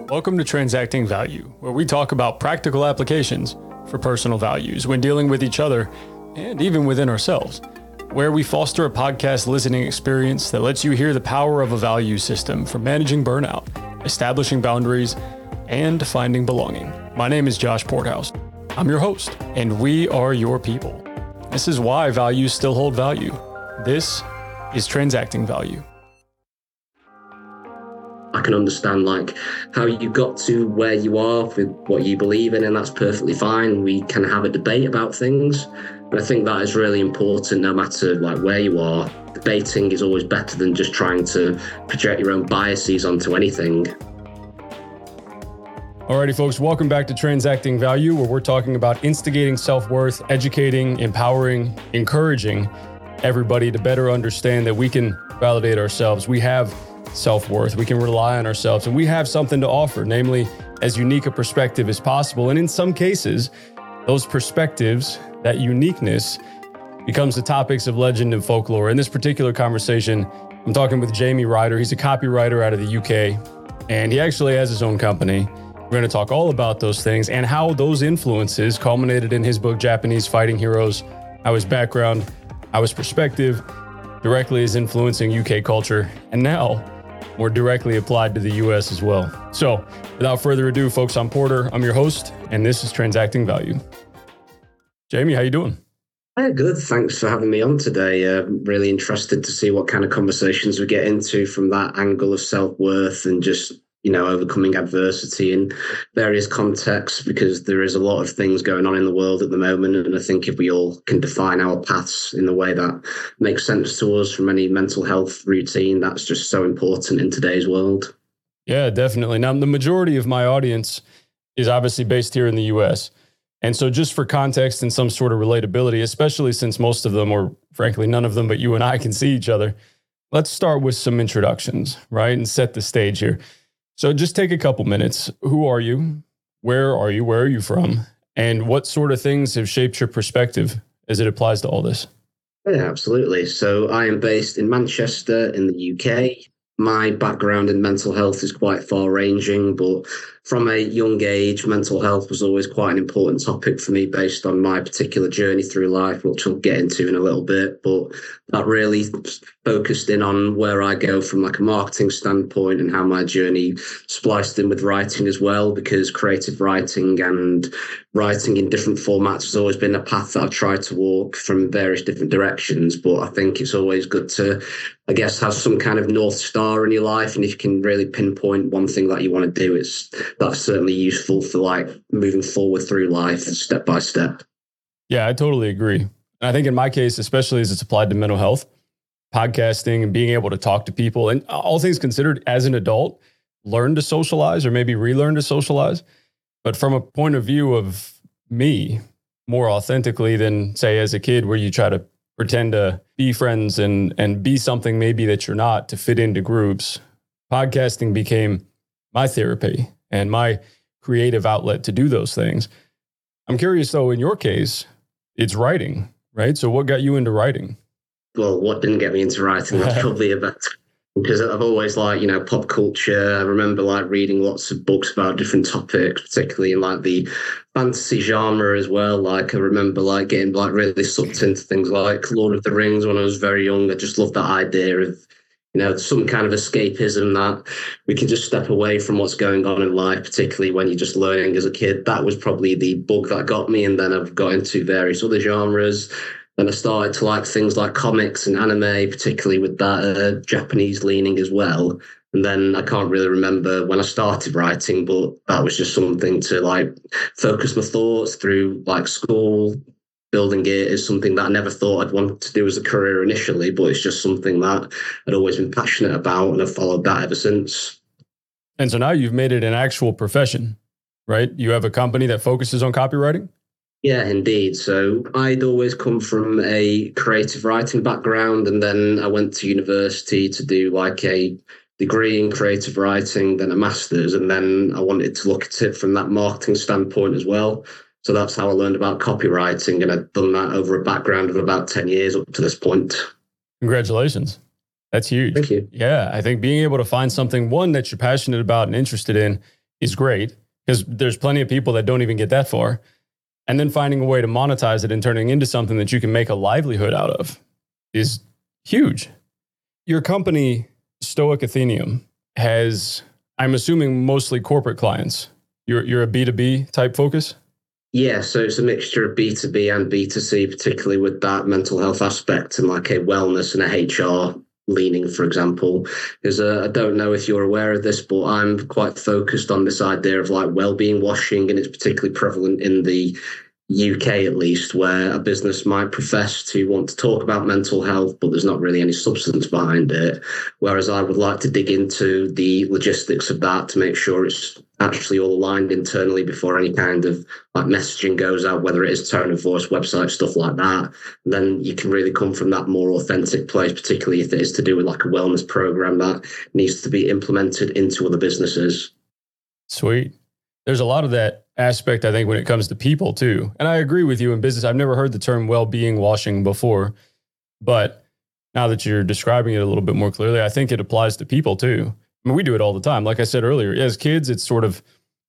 Welcome to Transacting Value, where we talk about practical applications for personal values when dealing with each other and even within ourselves, where we foster a podcast listening experience that lets you hear the power of a value system for managing burnout, establishing boundaries, and finding belonging. My name is Josh Porthouse. I'm your host, and we are your people. This is why values still hold value. This is Transacting Value. I can understand how you got to where you are with what you believe in, and that's perfectly fine. We can have a debate about things. And I think that is really important no matter where you are. Debating is always better than just trying to project your own biases onto anything. Alrighty, folks, welcome back to Transacting Value, where we're talking about instigating self-worth, educating, empowering, encouraging everybody to better understand that we can validate ourselves. We have self-worth, we can rely on ourselves, and we have something to offer, namely as unique a perspective as possible. And in some cases, those perspectives, that uniqueness, becomes the topics of legend and folklore. In this particular conversation, I'm talking with Jamie Ryder. He's a copywriter out of the UK, and he actually has his own company. We're going to talk all about those things and how those influences culminated in his book, Japanese Fighting Heroes, how his background, how his perspective directly is influencing UK culture, and now more directly applied to the US as well. So without further ado, folks, I'm Porter. I'm your host, and this is Transacting Value. Jamie, how you doing? Good. Thanks for having me on today. Really interested to see what kind of conversations we get into from that angle of self-worth and just, overcoming adversity in various contexts, because there is a lot of things going on in the world at the moment. And I think if we all can define our paths in the way that makes sense to us from any mental health routine, that's just so important in today's world. Yeah, definitely. Now, the majority of my audience is obviously based here in the US. And so just for context and some sort of relatability, especially since most of them, or frankly, none of them but you and I can see each other, let's start with some introductions, right? And set the stage here. So just take a couple minutes. Who are you? Where are you? Where are you from? And what sort of things have shaped your perspective as it applies to all this? Yeah, absolutely. So I am based in Manchester in the UK. My background in mental health is quite far-ranging, but from a young age, mental health was always quite an important topic for me based on my particular journey through life, which I'll get into in a little bit. But that really focused in on where I go from a marketing standpoint and how my journey spliced in with writing as well, because creative writing and writing in different formats has always been a path that I've tried to walk from various different directions. But I think it's always good to, have some kind of North Star in your life. And if you can really pinpoint one thing that you want to do, that's certainly useful for moving forward through life step by step. Yeah, I totally agree. And I think in my case, especially as it's applied to mental health, podcasting and being able to talk to people, and all things considered, as an adult, learn to socialize or maybe relearn to socialize. But from a point of view of me, more authentically than, say, as a kid, where you try to pretend to be friends and be something maybe that you're not to fit into groups, podcasting became my therapy and my creative outlet to do those things. I'm curious, though, in your case, it's writing, right? So what got you into writing? Well, what didn't get me into writing? That's probably about, because I've always pop culture. I remember reading lots of books about different topics, particularly in the fantasy genre as well. I remember getting really sucked into things like Lord of the Rings when I was very young. I just loved that idea of some kind of escapism, that we can just step away from what's going on in life, particularly when you're just learning as a kid. That was probably the book that got me. And then I've got into various other genres. Then I started to like things like comics and anime, particularly with that Japanese leaning as well. And then I can't really remember when I started writing, but that was just something to focus my thoughts through school. Building it is something that I never thought I'd want to do as a career initially, but it's just something that I'd always been passionate about, and I've followed that ever since. And so now you've made it an actual profession, right? You have a company that focuses on copywriting? Yeah, indeed. So I'd always come from a creative writing background, and then I went to university to do a degree in creative writing, then a master's, and then I wanted to look at it from that marketing standpoint as well. So that's how I learned about copywriting, and I've done that over a background of about 10 years up to this point. Congratulations. That's huge. Thank you. Yeah, I think being able to find something, one, that you're passionate about and interested in, is great because there's plenty of people that don't even get that far. And then finding a way to monetize it and turning into something that you can make a livelihood out of is huge. Your company, Stoic Athenium, has, I'm assuming, mostly corporate clients. You're a B2B type focus? Yeah, so it's a mixture of B2B and B2C, particularly with that mental health aspect and like a wellness and a HR leaning, for example. Because I don't know if you're aware of this, but I'm quite focused on this idea of like well-being washing, and it's particularly prevalent in the UK at least, where a business might profess to want to talk about mental health, but there's not really any substance behind it. Whereas I would like to dig into the logistics of that to make sure it's actually all aligned internally before any kind of like messaging goes out, whether it is tone of voice, website, stuff like that. And then you can really come from that more authentic place, particularly if it is to do with like a wellness program that needs to be implemented into other businesses. Sweet. There's a lot of that aspect, I think, when it comes to people too. And I agree with you in business. I've never heard the term well-being washing before, but now that you're describing it a little bit more clearly, I think it applies to people too. I mean, we do it all the time. Like I said earlier, as kids, it's sort of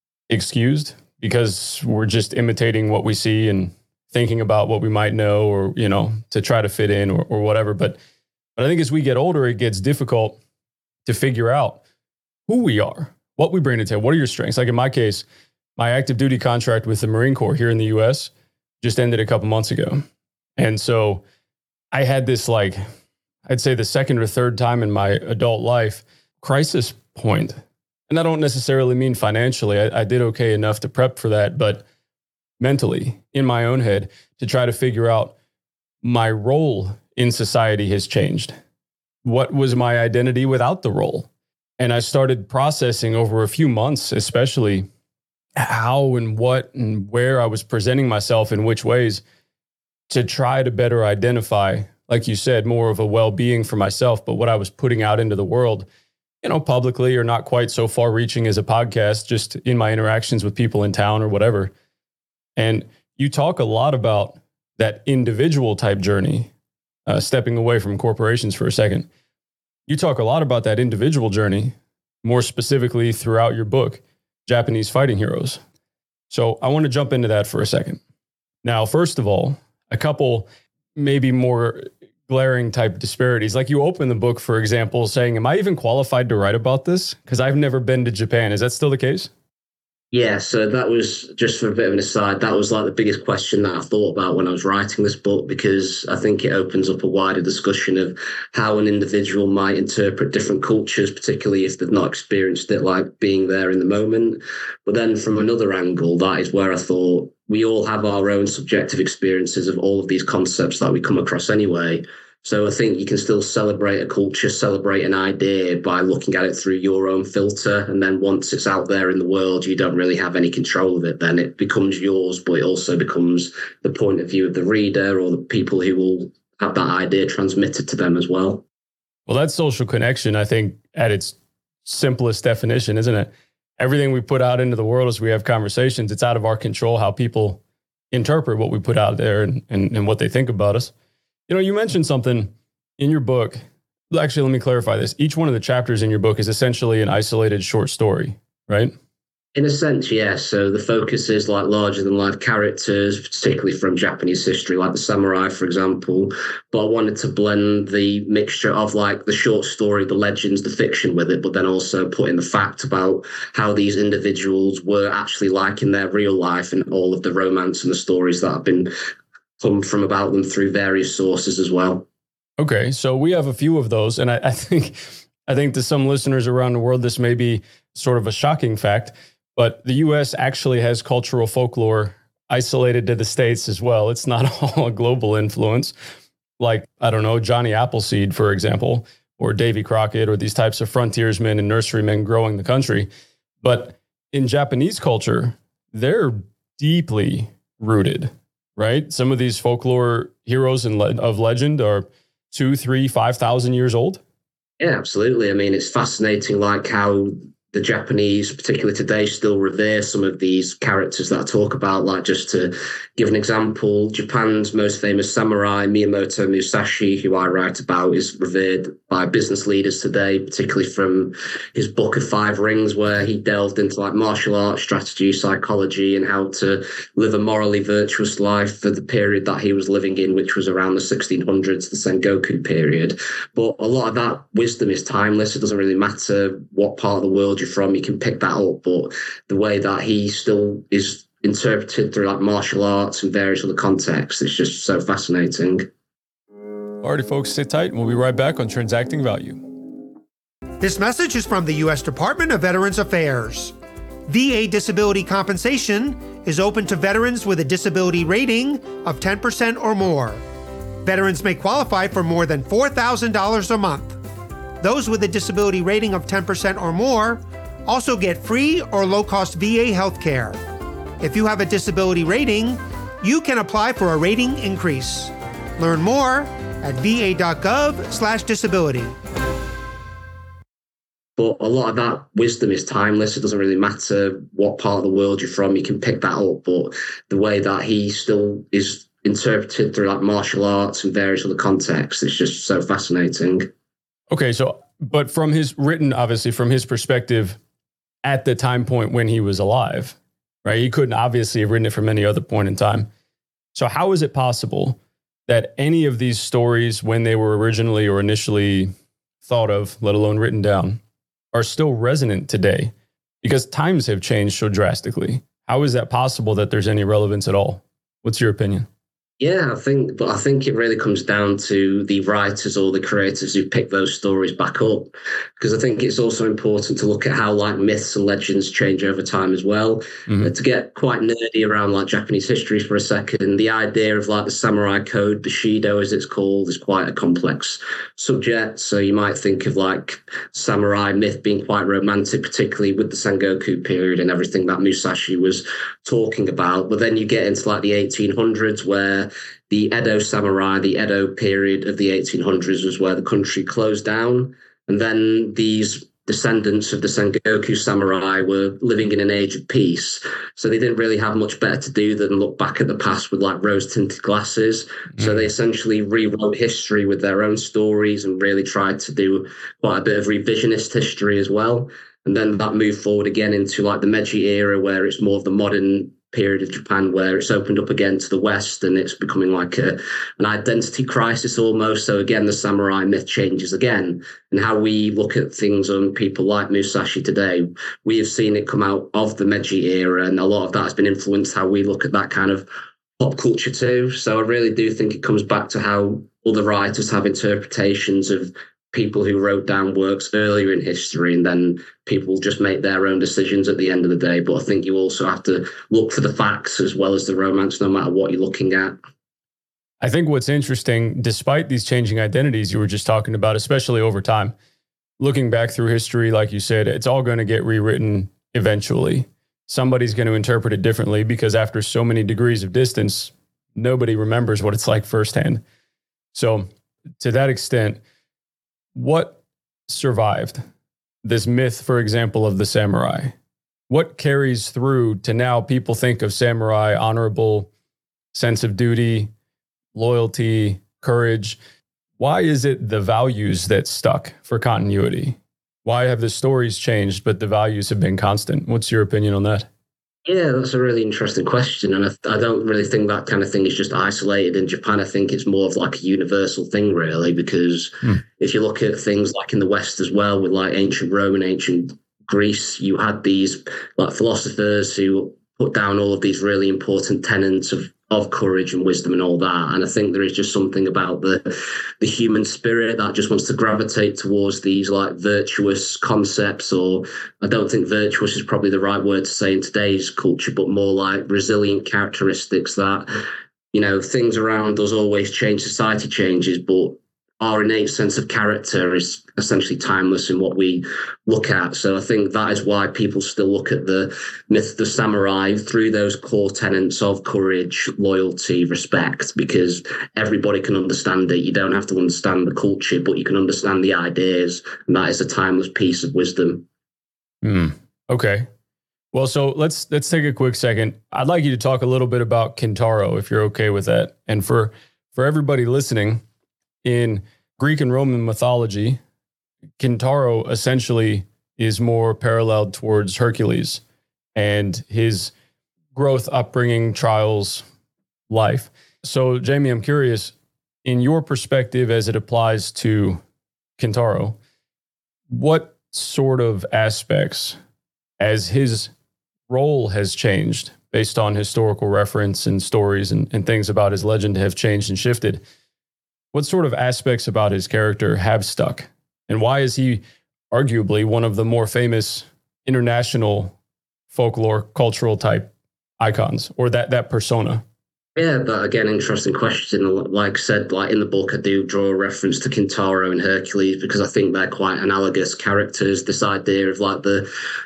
excused because we're just imitating what we see and thinking about what we might know, or, you know, to try to fit in or whatever. But I think as we get older, it gets difficult to figure out who we are, what we bring to the table. What are your strengths? Like in my case, my active duty contract with the Marine Corps here in the US just ended a couple months ago. And so I had this, like, I'd say the second or third time in my adult life, crisis point. And I don't necessarily mean financially. I did okay enough to prep for that, but mentally, in my own head, to try to figure out my role in society has changed. What was my identity without the role? And I started processing over a few months, especially how and what and where I was presenting myself in which ways to try to better identify, like you said, more of a well-being for myself, but what I was putting out into the world, you know, publicly or not quite so far reaching as a podcast, just in my interactions with people in town or whatever. And you talk a lot about that individual type journey, stepping away from corporations for a second. You talk a lot about that individual journey, more specifically throughout your book, Japanese Fighting Heroes. So I want to jump into that for a second. Now, first of all, a couple maybe more glaring type disparities. Like you open the book, for example, saying, am I even qualified to write about this? Because I've never been to Japan. Is that still the case? Yeah, so that was, just for a bit of an aside, that was like the biggest question that I thought about when I was writing this book, because I think it opens up a wider discussion of how an individual might interpret different cultures, particularly if they've not experienced it, like being there in the moment. But then from another angle, that is where I thought we all have our own subjective experiences of all of these concepts that we come across anyway. So I think you can still celebrate a culture, celebrate an idea by looking at it through your own filter. And then once it's out there in the world, you don't really have any control of it. Then it becomes yours, but it also becomes the point of view of the reader or the people who will have that idea transmitted to them as well. Well, that's social connection, I think, at its simplest definition, isn't it? Everything we put out into the world as we have conversations, it's out of our control how people interpret what we put out there and what they think about us. You know, you mentioned something in your book. Actually, let me clarify this. Each one of the chapters in your book is essentially an isolated short story, right? In a sense, yes. So the focus is like larger than life characters, particularly from Japanese history, like the samurai, for example. But I wanted to blend the mixture of like the short story, the legends, the fiction with it, but then also put in the fact about how these individuals were actually like in their real life and all of the romance and the stories that have been come from about them through various sources as well. Okay, so we have a few of those, and I think to some listeners around the world, this may be sort of a shocking fact, but the U.S. actually has cultural folklore isolated to the States as well. It's not all a global influence. Like, I don't know, Johnny Appleseed, for example, or Davy Crockett, or these types of frontiersmen and nurserymen growing the country. But in Japanese culture, they're deeply rooted. Right? Some of these folklore heroes of legend are 2,000, 3,000, 5,000 years old. Yeah, absolutely. I mean, it's fascinating, like how the Japanese, particularly today, still revere some of these characters that I talk about. Like, just to give an example, Japan's most famous samurai, Miyamoto Musashi, who I write about, is revered by business leaders today, particularly from his Book of Five Rings, where he delved into like martial arts, strategy, psychology, and how to live a morally virtuous life for the period that he was living in, which was around the 1600s, the Sengoku period. But a lot of that wisdom is timeless. It doesn't really matter what part of the world you're from, you can pick that up. But the way that he still is interpreted through like martial arts and various other contexts, it's just so fascinating. Alrighty, folks, sit tight and we'll be right back on Transacting Value. This message is from the U.S. Department of Veterans Affairs. VA disability compensation is open to veterans with a disability rating of 10% or more. Veterans may qualify for more than $4,000 a month. Those with a disability rating of 10% or more also get free or low-cost VA health care. If you have a disability rating, you can apply for a rating increase. Learn more at va.gov/disability. But a lot of that wisdom is timeless. It doesn't really matter what part of the world you're from, you can pick that up. But the way that he still is interpreted through like martial arts and various other contexts, it's just so fascinating. Okay, so, but from his written, obviously from his perspective at the time point when he was alive, right? He couldn't obviously have written it from any other point in time. So how is it possible that any of these stories, when they were originally or initially thought of, let alone written down, are still resonant today? Because times have changed so drastically. How is that possible that there's any relevance at all? What's your opinion? Yeah, I think it really comes down to the writers or the creators who pick those stories back up. Because I think it's also important to look at how like myths and legends change over time as well. To get quite nerdy around like Japanese history for a second, the idea of like the samurai code, Bushido as it's called, is quite a complex subject. So you might think of like samurai myth being quite romantic, particularly with the Sengoku period and everything that Musashi was talking about. But then you get into like the 1800s where the Edo samurai, the Edo period of the 1800s, was where the country closed down. And then these descendants of the Sengoku samurai were living in an age of peace. So they didn't really have much better to do than look back at the past with like rose-tinted glasses. So they essentially rewrote history with their own stories and really tried to do quite a bit of revisionist history as well. And then that moved forward again into like the Meiji era, where it's more of the modern period of Japan, where it's opened up again to the West and it's becoming like an identity crisis almost. So again, the samurai myth changes again. And how we look at things on people like Musashi today, we have seen it come out of the Meiji era, and a lot of that has been influenced how we look at that kind of pop culture too. So I really do think it comes back to how other writers have interpretations of people who wrote down works earlier in history, and then people just make their own decisions at the end of the day. But I think you also have to look for the facts as well as the romance, no matter what you're looking at. I think what's interesting, despite these changing identities you were just talking about, especially over time, looking back through history, like you said, it's all going to get rewritten eventually. Somebody's going to interpret it differently because after so many degrees of distance, nobody remembers what it's like firsthand. So to that extent, what survived this myth, for example, of the samurai? What carries through to now people think of samurai, honorable, sense of duty, loyalty, courage? Why is it the values that stuck for continuity? Why have the stories changed, but the values have been constant? What's your opinion on that? Yeah, that's a really interesting question. And I don't really think that kind of thing is just isolated in Japan. I think it's more of like a universal thing, really, because if you look at things like in the West as well, with like ancient Rome and ancient Greece, you had these like philosophers who put down all of these really important tenets of courage and wisdom and all that. And I think there is just something about the human spirit that just wants to gravitate towards these like virtuous concepts, or I don't think virtuous is probably the right word to say in today's culture, but more like resilient characteristics that, you know, things around us always change, society changes, but our innate sense of character is essentially timeless in what we look at. So I think that is why people still look at the myth of the samurai through those core tenets of courage, loyalty, respect, because everybody can understand it. You don't have to understand the culture, but you can understand the ideas, and that is a timeless piece of wisdom. Okay. Well, so let's take a quick second. I'd like you to talk a little bit about Kintaro, if you're okay with that. And for everybody listening, in Greek and Roman mythology, Kintaro essentially is more paralleled towards Hercules and his growth, upbringing, trials, life. So, Jamie, I'm curious, in your perspective as it applies to Kintaro, what sort of aspects, as his role has changed based on historical reference and stories and things about his legend have changed and shifted, what sort of aspects about his character have stuck? And why is he arguably one of the more famous international folklore cultural type icons, or that persona? Yeah, but again, interesting question. Like I said, like in the book, I do draw a reference to Kintaro and Hercules because I think they're quite analogous characters. This idea of like the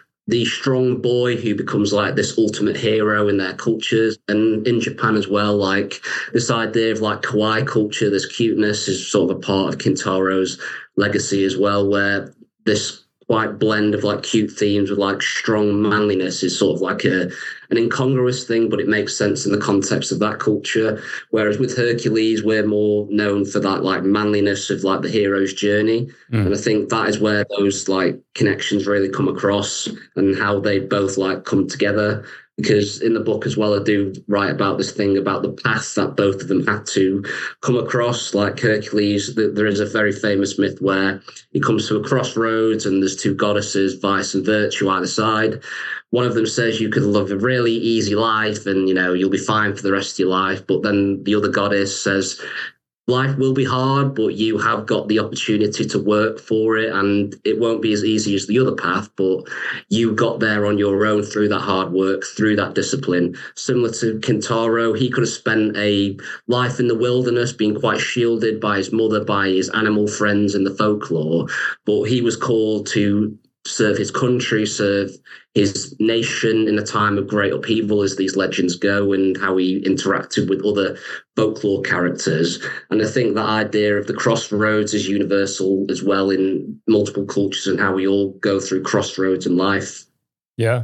strong boy who becomes like this ultimate hero in their cultures, and in Japan as well, like this idea of like kawaii culture, this cuteness is sort of a part of Kintaro's legacy as well, where this quite blend of like cute themes with like strong manliness is sort of like an incongruous thing, but it makes sense in the context of that culture. Whereas with Hercules, we're more known for that like manliness of like the hero's journey. And I think that is where those like connections really come across and how they both like come together. Because in the book as well, I do write about this thing about the path that both of them had to come across. Like Hercules, there is a very famous myth where he comes to a crossroads and there's two goddesses, vice and virtue, either side. One of them says you could live a really easy life and, you'll be fine for the rest of your life. But then the other goddess says, life will be hard, but you have got the opportunity to work for it, and it won't be as easy as the other path, but you got there on your own through that hard work, through that discipline. Similar to Kintaro, he could have spent a life in the wilderness being quite shielded by his mother, by his animal friends in the folklore, but he was called to serve his country, serve his nation in a time of great upheaval, as these legends go, and how he interacted with other folklore characters. And I think that idea of the crossroads is universal as well in multiple cultures and how we all go through crossroads in life. Yeah.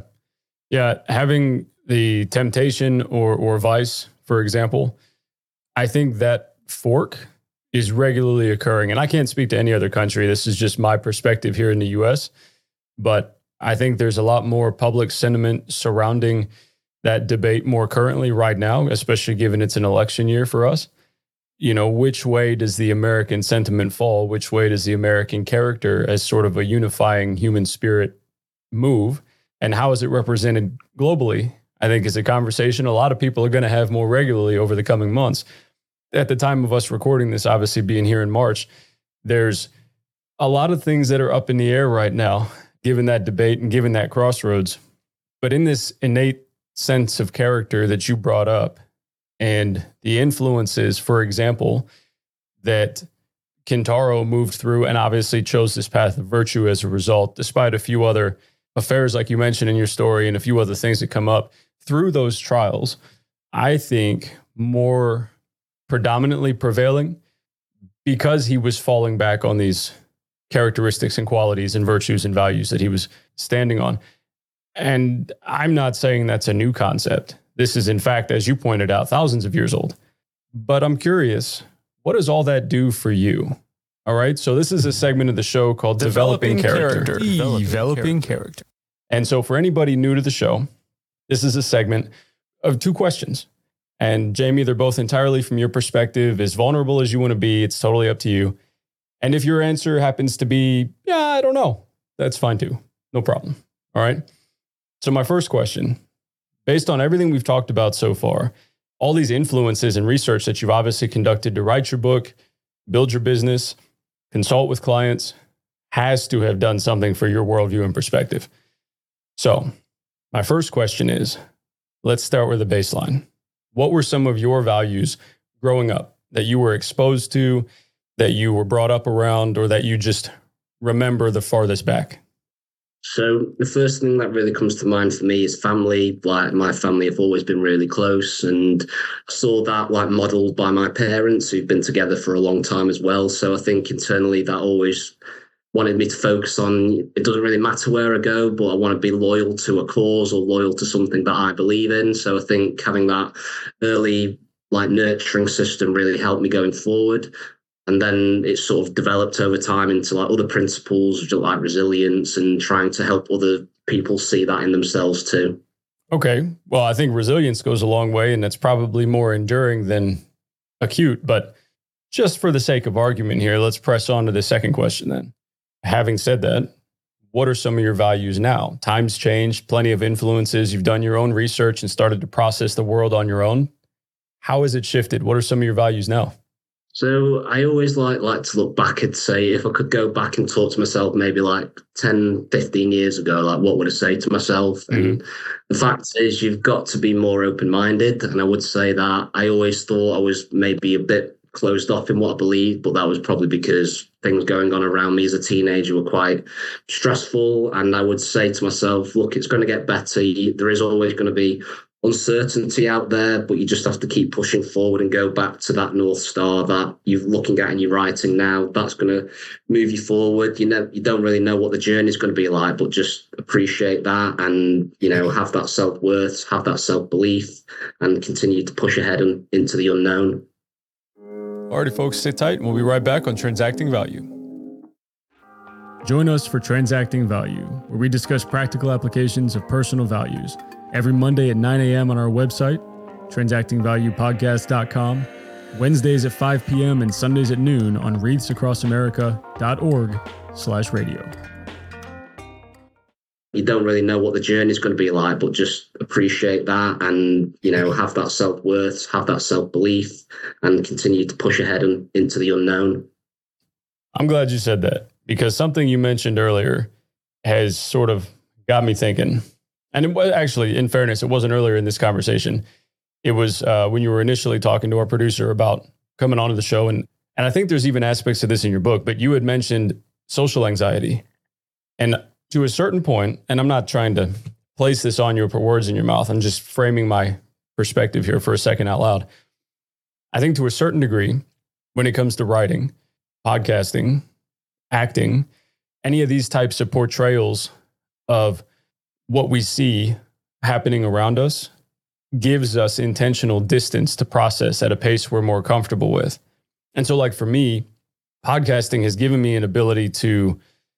Having the temptation or vice, for example, I think that fork is regularly occurring. And I can't speak to any other country. This is just my perspective here in the US. But I think there's a lot more public sentiment surrounding that debate more currently right now, especially given it's an election year for us. Which way does the American sentiment fall? Which way does the American character as sort of a unifying human spirit move? And how is it represented globally? I think is a conversation a lot of people are going to have more regularly over the coming months. At the time of us recording this, obviously being here in March, there's a lot of things that are up in the air right now, given that debate and given that crossroads. But in this innate sense of character that you brought up and the influences, for example, that Kintaro moved through and obviously chose this path of virtue as a result, despite a few other affairs like you mentioned in your story and a few other things that come up through those trials, I think more predominantly prevailing because he was falling back on these characteristics and qualities and virtues and values that he was standing on. And I'm not saying that's a new concept. This is, in fact, as you pointed out, thousands of years old. But I'm curious, what does all that do for you? All right. So this is a segment of the show called Developing Character. Developing Character. And so for anybody new to the show, this is a segment of two questions. And Jamie, they're both entirely from your perspective, as vulnerable as you want to be. It's totally up to you. And if your answer happens to be, yeah, I don't know, that's fine too. No problem. All right. So my first question, based on everything we've talked about so far, all these influences and research that you've obviously conducted to write your book, build your business, consult with clients, has to have done something for your worldview and perspective. So my first question is, let's start with the baseline. What were some of your values growing up that you were exposed to, that you were brought up around, or that you just remember the farthest back? So the first thing that really comes to mind for me is family. Like, my family have always been really close, and I saw that like modeled by my parents who've been together for a long time as well. So I think internally that always wanted me to focus on, it doesn't really matter where I go, but I want to be loyal to a cause or loyal to something that I believe in. So I think having that early like nurturing system really helped me going forward. And then it sort of developed over time into like other principles like resilience and trying to help other people see that in themselves too. Okay. Well, I think resilience goes a long way, and it's probably more enduring than acute. But just for the sake of argument here, let's press on to the second question then. Having said that, what are some of your values now? Times changed, plenty of influences. You've done your own research and started to process the world on your own. How has it shifted? What are some of your values now? So I always like to look back and say, if I could go back and talk to myself maybe like 10, 15 years ago, like what would I say to myself? Mm-hmm. And the fact is you've got to be more open-minded. And I would say that I always thought I was maybe a bit closed off in what I believed, but that was probably because things going on around me as a teenager were quite stressful. And I would say to myself, look, it's going to get better. There is always going to be uncertainty out there, but you just have to keep pushing forward and go back to that North Star that you're looking at in your writing now. That's going to move you forward. You don't really know what the journey is going to be like, but just appreciate that and, have that self-worth, have that self-belief and continue to push ahead and into the unknown. Alrighty, folks, sit tight and we'll be right back on Transacting Value. Join us for Transacting Value, where we discuss practical applications of personal values every Monday at 9 a.m. on our website, transactingvaluepodcast.com, Wednesdays at 5 p.m. and Sundays at noon on wreathsacrossamerica.org/radio. You don't really know what the journey is going to be like, but just appreciate that and, have that self-worth, have that self-belief and continue to push ahead and into the unknown. I'm glad you said that, because something you mentioned earlier has sort of got me thinking. And it was actually, in fairness, it wasn't earlier in this conversation. It was when you were initially talking to our producer about coming onto the show. And I think there's even aspects of this in your book, but you had mentioned social anxiety. And to a certain point, and I'm not trying to place this on you or put words in your mouth, I'm just framing my perspective here for a second out loud. I think to a certain degree, when it comes to writing, podcasting, acting, any of these types of portrayals of what we see happening around us gives us intentional distance to process at a pace we're more comfortable with. And so like for me, podcasting has given me an ability to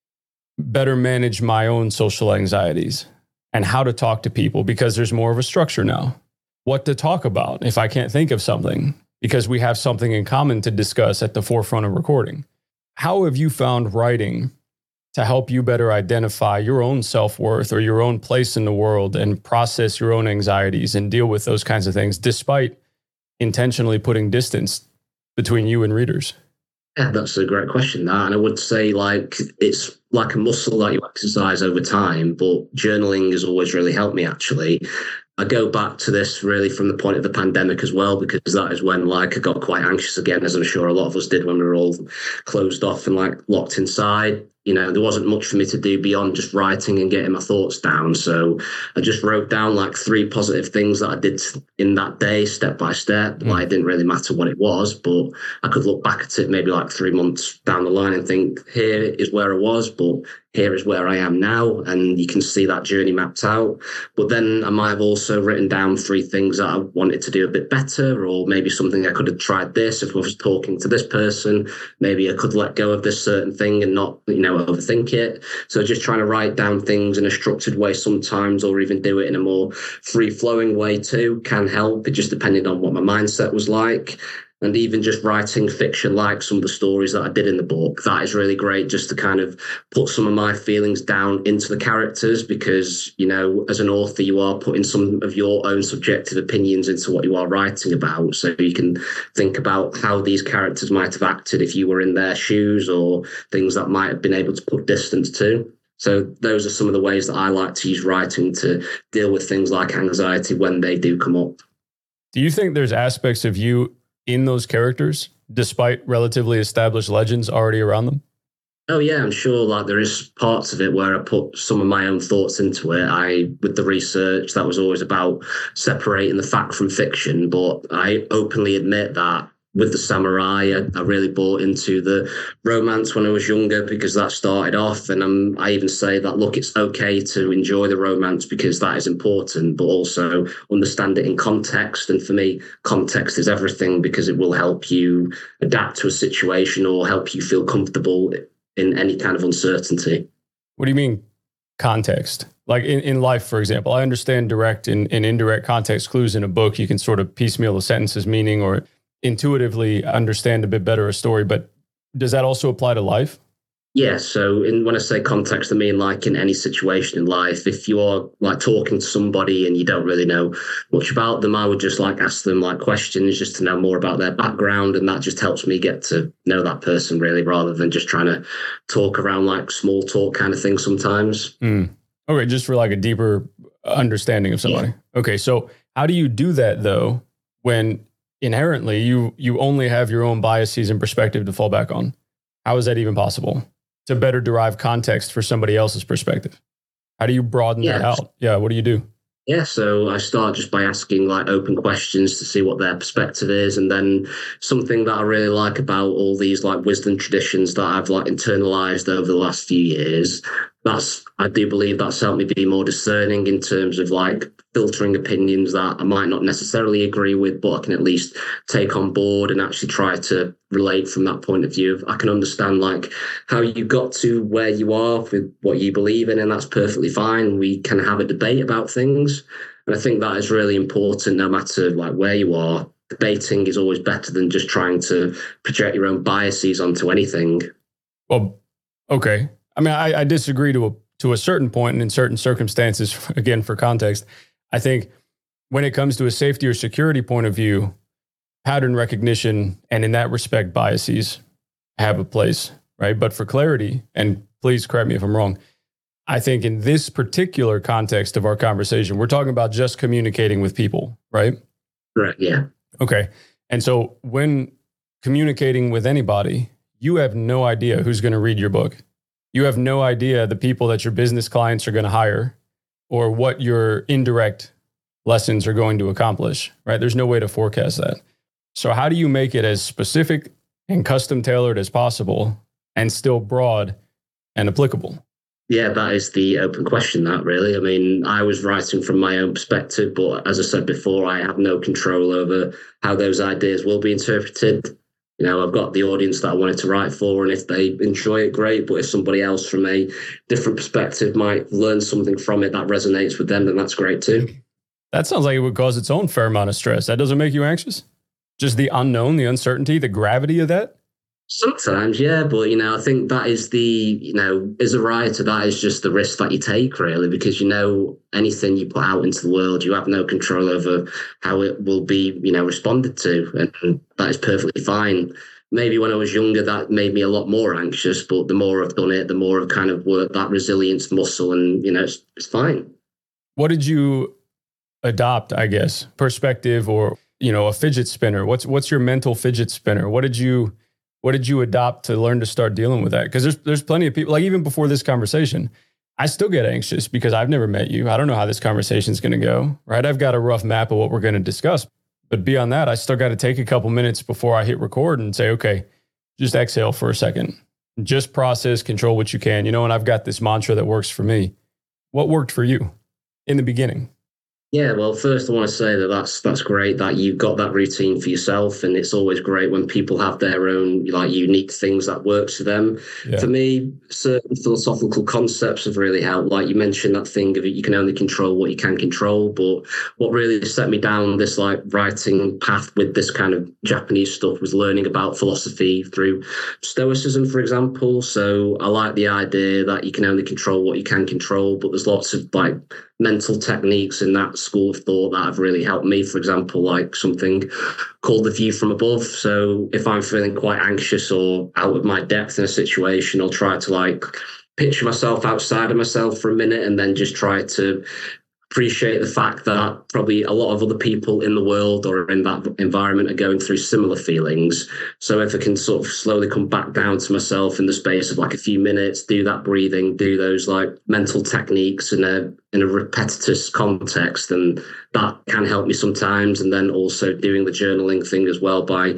better manage my own social anxieties and how to talk to people, because there's more of a structure now. What to talk about if I can't think of something, because we have something in common to discuss at the forefront of recording. How have you found writing to help you better identify your own self-worth or your own place in the world and process your own anxieties and deal with those kinds of things, despite intentionally putting distance between you and readers? Yeah, that's a great question, that. And I would say it's like a muscle that you exercise over time, but journaling has always really helped me, actually. I go back to this really from the point of the pandemic as well, because that is when I got quite anxious again, as I'm sure a lot of us did when we were all closed off and locked inside. There wasn't much for me to do beyond just writing and getting my thoughts down. So I just wrote down 3 positive things that I did in that day, step by step. It didn't really matter what it was, but I could look back at it maybe 3 months down the line and think, here is where I was, but here is where I am now. And you can see that journey mapped out. But then I might have also written down 3 things that I wanted to do a bit better, or maybe something I could have tried this. If I was talking to this person, maybe I could let go of this certain thing and not, overthink it. So just trying to write down things in a structured way sometimes, or even do it in a more free-flowing way too, can help. It just depended on what my mindset was like. And even just writing fiction, like some of the stories that I did in the book, that is really great, just to kind of put some of my feelings down into the characters, because, as an author, you are putting some of your own subjective opinions into what you are writing about. So you can think about how these characters might have acted if you were in their shoes, or things that might have been able to put distance to. So those are some of the ways that I like to use writing to deal with things like anxiety when they do come up. Do you think there's aspects of you in those characters, despite relatively established legends already around them? Oh, yeah, I'm sure there is parts of it where I put some of my own thoughts into it. With the research, that was always about separating the fact from fiction. But I openly admit that with the samurai, I really bought into the romance when I was younger because that started off. And I even say that, look, it's okay to enjoy the romance because that is important, but also understand it in context. And for me, context is everything because it will help you adapt to a situation or help you feel comfortable in any kind of uncertainty. What do you mean context? Like in life, for example, I understand direct and indirect context clues in a book. You can sort of piecemeal a sentence's meaning or intuitively understand a bit better a story, but does that also apply to life? Yeah, so when I say context, I mean like in any situation in life, if you're like talking to somebody and you don't really know much about them, I would just like ask them like questions just to know more about their background. And that just helps me get to know that person really, rather than just trying to talk around like small talk kind of thing sometimes. Okay, just for like a deeper understanding of somebody. Yeah. Okay, so how do you do that though, when inherently you only have your own biases and perspective to fall back on? How is that even possible? To better derive context for somebody else's perspective? How do you broaden that out? Yeah, what do you do? Yeah, so I start just by asking like open questions to see what their perspective is. And then something that I really like about all these like wisdom traditions that I've like internalized over the last few years, I do believe that's helped me be more discerning in terms of like filtering opinions that I might not necessarily agree with, but I can at least take on board and actually try to relate from that point of view. I can understand like how you got to where you are with what you believe in, and that's perfectly fine. We can have a debate about things. And I think that is really important no matter like where you are. Debating is always better than just trying to project your own biases onto anything. Well, okay. I mean, I disagree to a certain point, and in certain circumstances, again, for context, I think when it comes to a safety or security point of view, pattern recognition, and in that respect, biases have a place, right? But for clarity, and please correct me if I'm wrong, I think in this particular context of our conversation, we're talking about just communicating with people, right? Right, yeah. Okay. And so when communicating with anybody, you have no idea who's going to read your book. You have no idea the people that your business clients are going to hire or what your indirect lessons are going to accomplish, right? There's no way to forecast that. So how do you make it as specific and custom tailored as possible and still broad and applicable? Yeah, that is the open question, that really. I mean, I was writing from my own perspective, but as I said before, I have no control over how those ideas will be interpreted. You know, I've got the audience that I wanted to write for, and if they enjoy it, great. But if somebody else from a different perspective might learn something from it that resonates with them, then that's great too. That sounds like it would cause its own fair amount of stress. That doesn't make you anxious? Just the unknown, the uncertainty, the gravity of that? Sometimes, yeah. But, you know, I think that is as a writer, that is just the risk that you take, really, because, you know, anything you put out into the world, you have no control over how it will be, you know, responded to. And that is perfectly fine. Maybe when I was younger, that made me a lot more anxious. But the more I've done it, the more I've kind of worked that resilience muscle. And, you know, it's fine. What did you adopt, I guess, perspective or, you know, a fidget spinner? What's your mental fidget spinner? What did you adopt to learn to start dealing with that? Because there's plenty of people, like even before this conversation, I still get anxious because I've never met you. I don't know how this conversation is going to go, right? I've got a rough map of what we're going to discuss. But beyond that, I still got to take a couple minutes before I hit record and say, okay, just exhale for a second. Just process, control what you can. You know, and I've got this mantra that works for me. What worked for you in the beginning? Yeah, well, first I want to say that that's great that you've got that routine for yourself, and it's always great when people have their own like unique things that works for them. Yeah. For me, certain philosophical concepts have really helped. Like you mentioned that thing of it, you can only control what you can control. But what really set me down this like writing path with this kind of Japanese stuff was learning about philosophy through Stoicism, for example. So I like the idea that you can only control what you can control, but there's lots of like mental techniques in that school of thought that have really helped me. For example, like something called the view from above. So if I'm feeling quite anxious or out of my depth in a situation, I'll try to like picture myself outside of myself for a minute and then just try to appreciate the fact that probably a lot of other people in the world or in that environment are going through similar feelings. So if I can sort of slowly come back down to myself in the space of like a few minutes, do that breathing, do those like mental techniques in a repetitive context, then that can help me sometimes. And then also doing the journaling thing as well by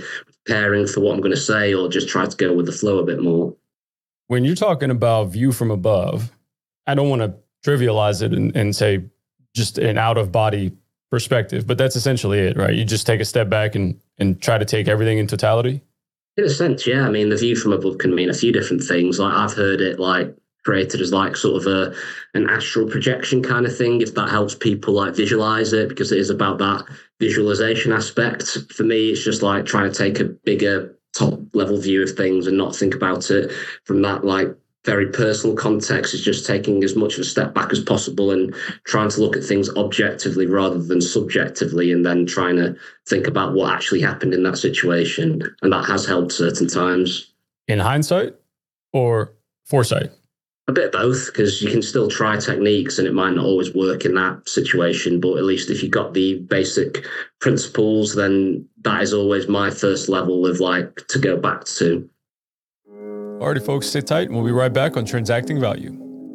preparing for what I'm going to say, or just try to go with the flow a bit more. When you're talking about view from above, I don't want to trivialize it and say just an out of body perspective, but that's essentially it, right? You just take a step back and try to take everything in totality. In a sense, yeah. I mean, the view from above can mean a few different things. Like I've heard it like created as like sort of an astral projection kind of thing, if that helps people like visualize it, because it is about that visualization aspect. For me, it's just like trying to take a bigger top level view of things and not think about it from that like very personal context. Is just taking as much of a step back as possible and trying to look at things objectively rather than subjectively, and then trying to think about what actually happened in that situation. And that has helped certain times. In hindsight or foresight? A bit of both, because you can still try techniques and it might not always work in that situation, but at least if you got the basic principles, then that is always my first level of like to go back to. Alrighty, folks, sit tight and we'll be right back on Transacting Value.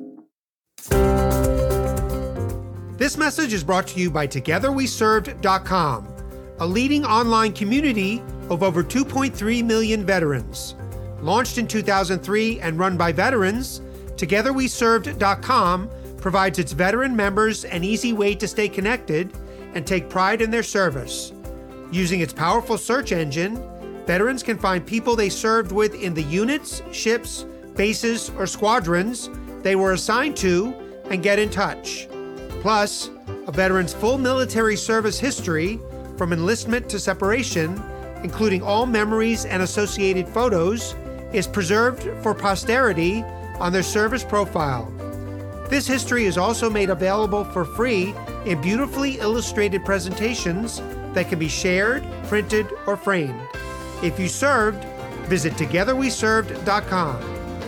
This message is brought to you by TogetherWeServed.com, a leading online community of over 2.3 million veterans. Launched in 2003 and run by veterans, TogetherWeServed.com provides its veteran members an easy way to stay connected and take pride in their service. Using its powerful search engine, veterans can find people they served with in the units, ships, bases, or squadrons they were assigned to and get in touch. Plus, a veteran's full military service history, from enlistment to separation, including all memories and associated photos, is preserved for posterity on their service profile. This history is also made available for free in beautifully illustrated presentations that can be shared, printed, or framed. If you served, visit TogetherWeServed.com.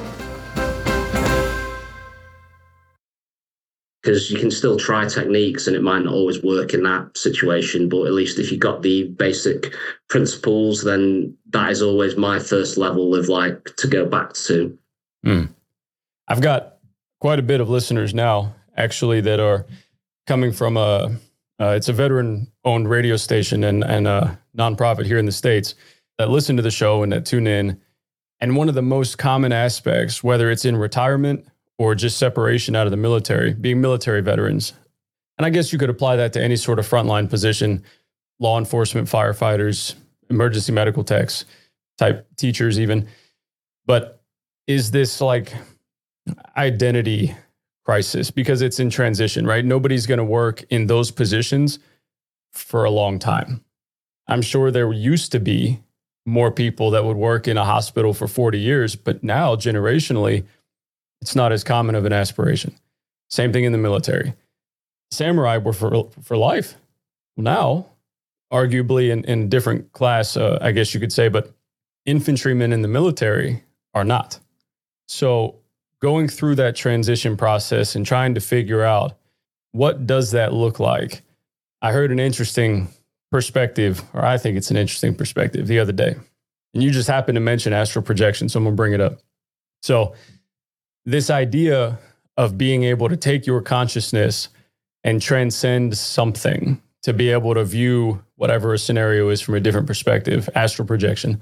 Because you can still try techniques and it might not always work in that situation, but at least if you got the basic principles, then that is always my first level of like to go back to. I've got quite a bit of listeners now, actually, that are coming from it's a veteran-owned radio station and a nonprofit here in the States that listen to the show and that tune in. And one of the most common aspects, whether it's in retirement or just separation out of the military, being military veterans, and I guess you could apply that to any sort of frontline position, law enforcement, firefighters, emergency medical techs, type teachers even, but is this like identity crisis because it's in transition, right? Nobody's going to work in those positions for a long time. I'm sure there used to be more people that would work in a hospital for 40 years, but now generationally, it's not as common of an aspiration. Same thing in the military. Samurai were for life. Now, arguably in different class, I guess you could say, but infantrymen in the military are not. So going through that transition process and trying to figure out what does that look like. I heard an interesting perspective, or I think it's an interesting perspective the other day. And you just happened to mention astral projection, so I'm going to bring it up. So this idea of being able to take your consciousness and transcend something to be able to view whatever a scenario is from a different perspective, astral projection,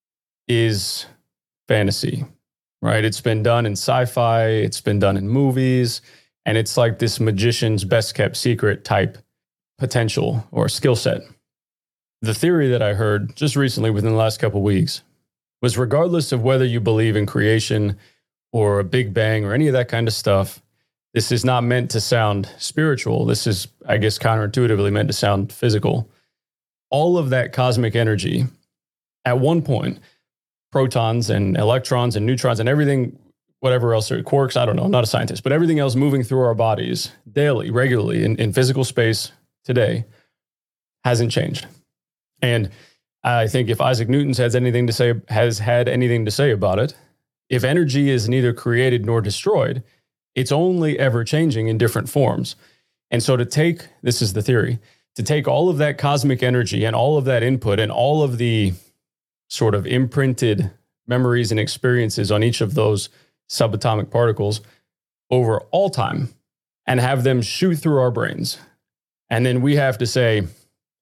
is fantasy. Right? It's been done in sci-fi, it's been done in movies, and it's like this magician's best kept secret type potential or skill set. The theory that I heard just recently within the last couple of weeks was regardless of whether you believe in creation or a big bang or any of that kind of stuff, this is not meant to sound spiritual. This is, I guess, counterintuitively meant to sound physical. All of that cosmic energy at one point, protons and electrons and neutrons and everything, whatever else, or quarks, I don't know, I'm not a scientist, but everything else moving through our bodies daily, regularly in physical space today hasn't changed. And I think if Isaac Newton has had anything to say about it, if energy is neither created nor destroyed, it's only ever changing in different forms. And so this is the theory, to take all of that cosmic energy and all of that input and all of the sort of imprinted memories and experiences on each of those subatomic particles over all time and have them shoot through our brains. And then we have to say,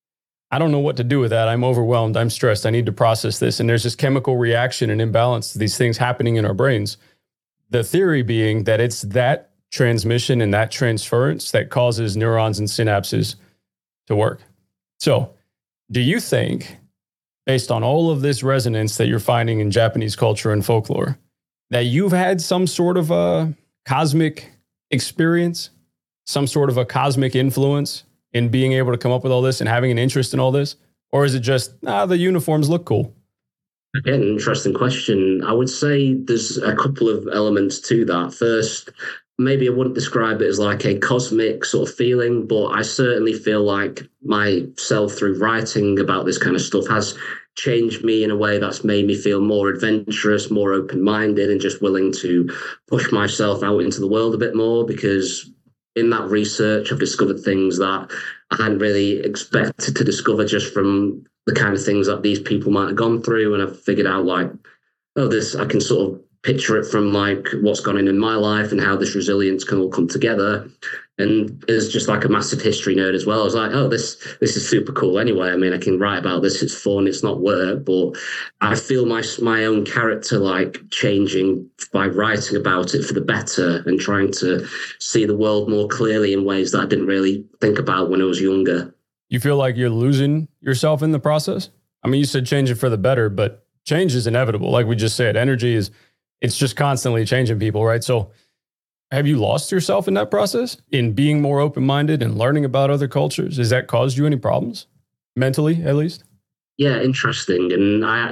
I don't know what to do with that. I'm overwhelmed. I'm stressed. I need to process this. And there's this chemical reaction and imbalance to these things happening in our brains. The theory being that it's that transmission and that transference that causes neurons and synapses to work. So, do you think, based on all of this resonance that you're finding in Japanese culture and folklore, that you've had some sort of a cosmic experience, some sort of a cosmic influence in being able to come up with all this and having an interest in all this? Or is it just, the uniforms look cool? Again, interesting question. I would say there's a couple of elements to that. First, maybe I wouldn't describe it as like a cosmic sort of feeling, but I certainly feel like myself through writing about this kind of stuff has changed me in a way that's made me feel more adventurous, more open-minded, and just willing to push myself out into the world a bit more, because in that research, I've discovered things that I hadn't really expected to discover just from the kind of things that these people might have gone through. And I've figured out like, I can sort of picture it from like what's gone in my life and how this resilience can all come together. And it's just like a massive history nerd as well. I was like, this is super cool anyway. I mean, I can write about this. It's fun. It's not work, but I feel my own character like changing by writing about it for the better and trying to see the world more clearly in ways that I didn't really think about when I was younger. You feel like you're losing yourself in the process? I mean, you said change it for the better, but change is inevitable. Like we just said, energy it's just constantly changing people, right? So have you lost yourself in that process, in being more open-minded and learning about other cultures? Has that caused you any problems, mentally at least? Yeah, interesting. And I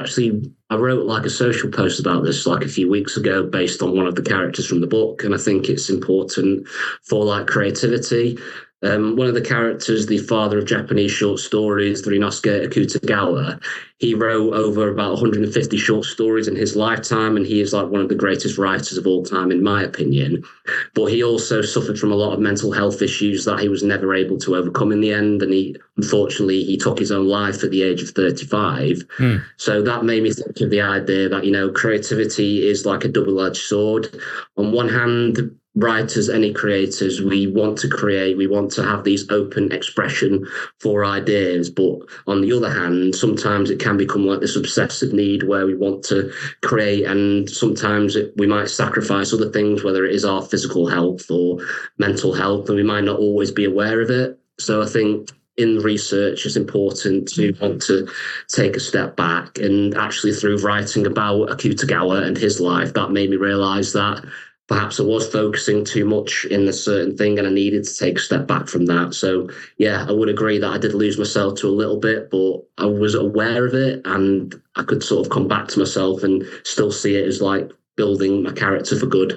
wrote like a social post about this like a few weeks ago based on one of the characters from the book. And I think it's important for like creativity. One of the characters, the father of Japanese short stories, Ryunosuke Akutagawa, he wrote over about 150 short stories in his lifetime, and he is like one of the greatest writers of all time, in my opinion. But he also suffered from a lot of mental health issues that he was never able to overcome in the end, and unfortunately he took his own life at the age of 35. So that made me think of the idea that, creativity is like a double-edged sword. On one hand, writers, any creators, we want to create, we want to have these open expression for ideas. But on the other hand, sometimes it can become like this obsessive need where we want to create, and sometimes we might sacrifice other things, whether it is our physical health or mental health, and we might not always be aware of it. So I think in research, it's important to want to take a step back. And actually through writing about Akutagawa and his life, that made me realize that perhaps I was focusing too much in a certain thing and I needed to take a step back from that. So, yeah, I would agree that I did lose myself to a little bit, but I was aware of it and I could sort of come back to myself and still see it as like building my character for good.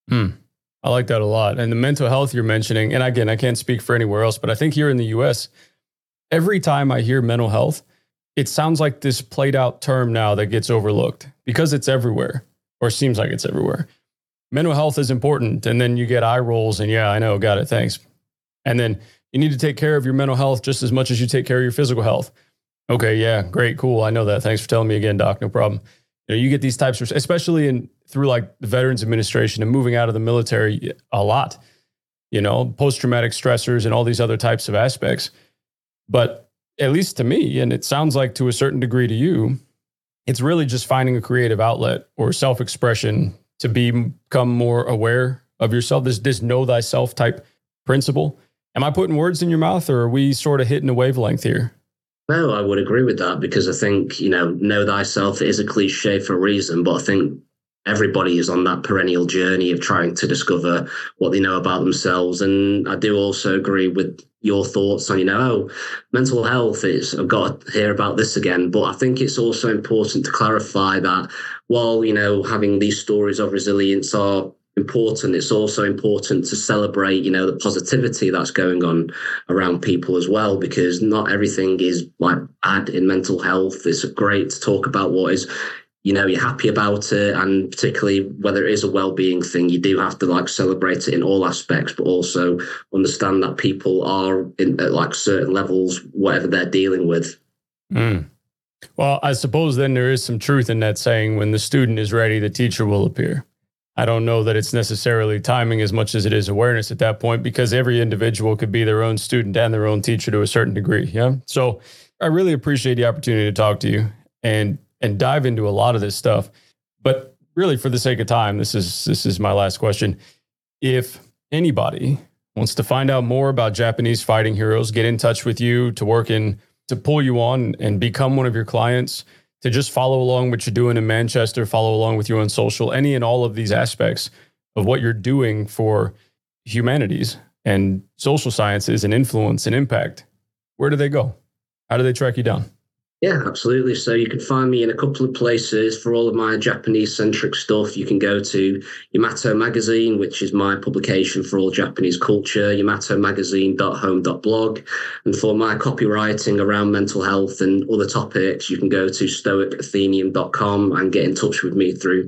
I like that a lot. And the mental health you're mentioning, and again, I can't speak for anywhere else, but I think here in the US, every time I hear mental health, it sounds like this played out term now that gets overlooked because it's everywhere, or seems like it's everywhere. Mental health is important. And then you get eye rolls and yeah, I know, got it, thanks. And then you need to take care of your mental health just as much as you take care of your physical health. Okay, yeah, great, cool. I know that. Thanks for telling me again, doc, no problem. You get these types of, especially through like the Veterans Administration and moving out of the military a lot, post-traumatic stressors and all these other types of aspects. But at least to me, and it sounds like to a certain degree to you, it's really just finding a creative outlet or self-expression to become more aware of yourself. This know thyself type principle. Am I putting words in your mouth, or are we sort of hitting a wavelength here? No, I would agree with that, because I think, know thyself is a cliche for a reason, but I think everybody is on that perennial journey of trying to discover what they know about themselves. And I do also agree with your thoughts on, mental health I've got to hear about this again. But I think it's also important to clarify that while, having these stories of resilience are important, it's also important to celebrate, the positivity that's going on around people as well, because not everything is like bad in mental health. It's great to talk about what is, you're happy about it, and particularly whether it is a well-being thing, you do have to like celebrate it in all aspects, but also understand that people are at like certain levels, whatever they're dealing with. Well, I suppose then there is some truth in that saying, when the student is ready, the teacher will appear. I don't know that it's necessarily timing as much as it is awareness at that point, because every individual could be their own student and their own teacher to a certain degree. Yeah. So I really appreciate the opportunity to talk to you and dive into a lot of this stuff. But really, for the sake of time, this is my last question. If anybody wants to find out more about Japanese fighting heroes, get in touch with you to pull you on and become one of your clients, to just follow along what you're doing in Manchester, follow along with you on social, any and all of these aspects of what you're doing for humanities and social sciences and influence and impact, where do they go? How do they track you down? Yeah, absolutely. So you can find me in a couple of places for all of my Japanese-centric stuff. You can go to Yamato Magazine, which is my publication for all Japanese culture, yamatomagazine.home.blog. And for my copywriting around mental health and other topics, you can go to stoicathenium.com and get in touch with me through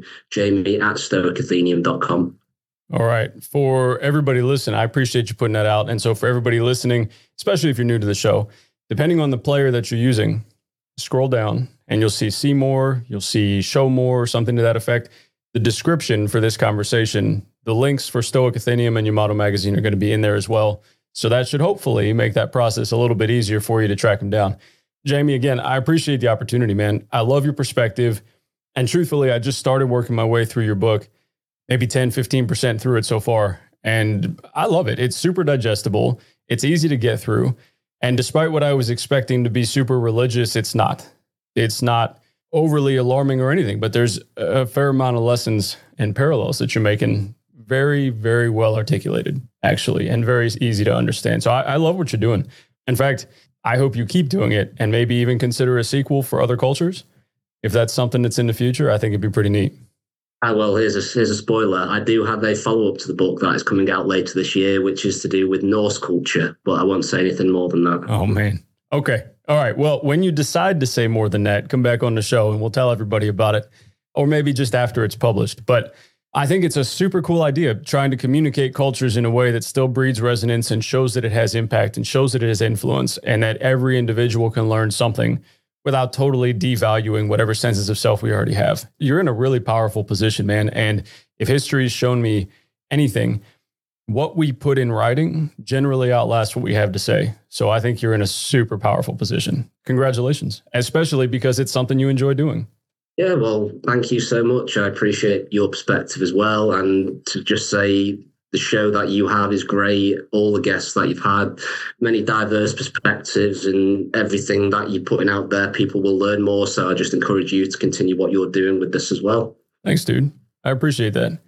jamie@stoicathenium.com. All right. For everybody listening, I appreciate you putting that out. And so for everybody listening, especially if you're new to the show, depending on the player that you're using, scroll down and you'll see more, you'll see show more, something to that effect. The description for this conversation, the links for Stoic Athenium and Yamato Magazine are going to be in there as well. So that should hopefully make that process a little bit easier for you to track them down. Jamie, again, I appreciate the opportunity, man. I love your perspective. And truthfully, I just started working my way through your book, maybe 10, 15% through it so far. And I love it. It's super digestible. It's easy to get through. And despite what I was expecting to be super religious, it's not. It's not overly alarming or anything, but there's a fair amount of lessons and parallels that you're making very, very well articulated, actually, and very easy to understand. So I love what you're doing. In fact, I hope you keep doing it and maybe even consider a sequel for other cultures. If that's something that's in the future, I think it'd be pretty neat. Well, here's a spoiler. I do have a follow-up to the book that is coming out later this year, which is to do with Norse culture, but I won't say anything more than that. Oh, man. Okay. All right. Well, when you decide to say more than that, come back on the show and we'll tell everybody about it, or maybe just after it's published. But I think it's a super cool idea, trying to communicate cultures in a way that still breeds resonance and shows that it has impact and shows that it has influence and that every individual can learn something without totally devaluing whatever senses of self we already have. You're in a really powerful position, man. And if history's shown me anything, what we put in writing generally outlasts what we have to say. So I think you're in a super powerful position. Congratulations, especially because it's something you enjoy doing. Yeah, well, thank you so much. I appreciate your perspective as well. And to just say, the show that you have is great. All the guests that you've had, many diverse perspectives, and everything that you're putting out there, people will learn more. So I just encourage you to continue what you're doing with this as well. Thanks, dude. I appreciate that.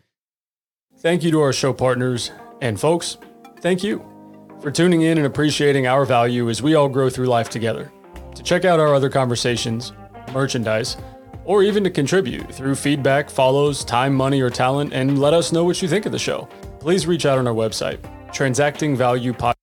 Thank you to our show partners. And folks, thank you for tuning in and appreciating our value as we all grow through life together. To check out our other conversations, merchandise, or even to contribute through feedback, follows, time, money, or talent, and let us know what you think of the show, please reach out on our website, transactingvaluepodcast.com.